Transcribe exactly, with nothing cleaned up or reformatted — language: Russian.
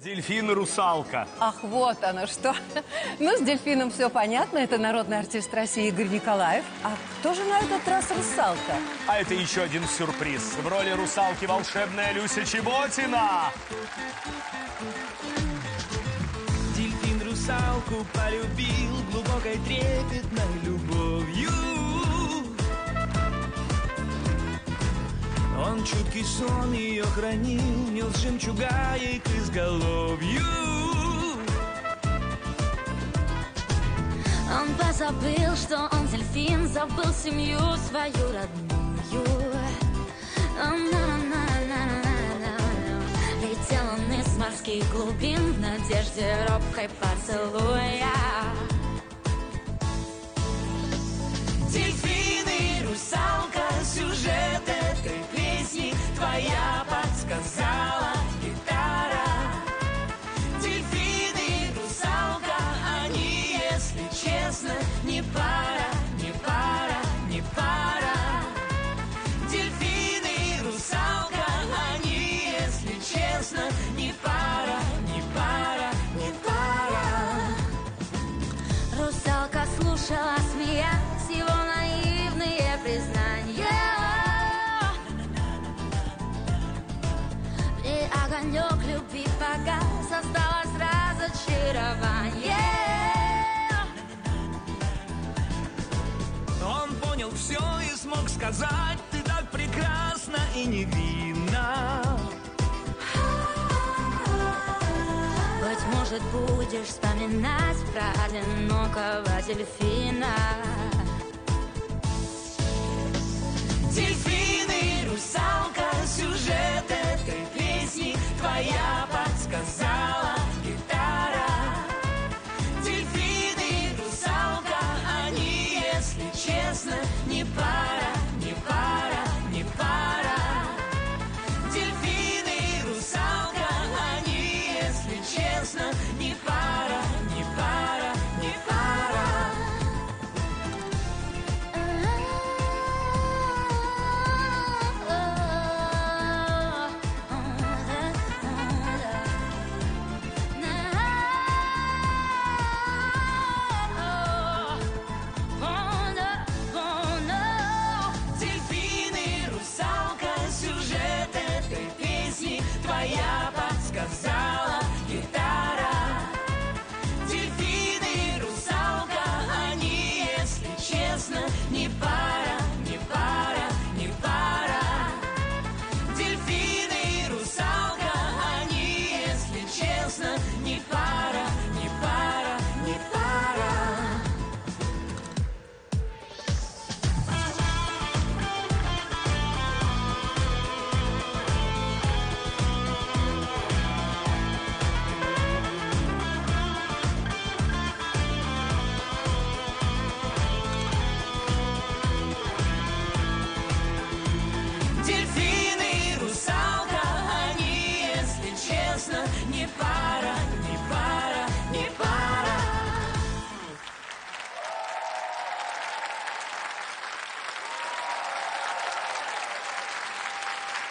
Дельфин и русалка. Ах, вот оно что. Ну, с дельфином все понятно. Это народный артист России Игорь Николаев. А кто же на этот раз русалка? А это еще один сюрприз. В роли русалки волшебная Люся Чеботина. Дельфин русалку полюбил глубокой трепетной любовью. Он чуткий сон ее хранил, нес жемчуга ей к изголовью. Он позабыл, что он дельфин, забыл семью свою родную. Летел он из морских глубин в надежде робкой поцелуя. Дельфин и русалка, сюжет этой песни твоя подсказала гитара. Дельфин и русалка, они, если честно, не пара, не пара, не пара. Дельфин и русалка, они, если честно, не пара, не пара, не пара. Русалка слушала, смеясь, его наивные признания. И огонек любви погас, осталось разочарование. Он понял все и смог сказать: ты так прекрасна и невинна. Быть может, будешь вспоминать про одинокого дельфина. Дельфин и русалка, сюжет этой песни твоя подсказала.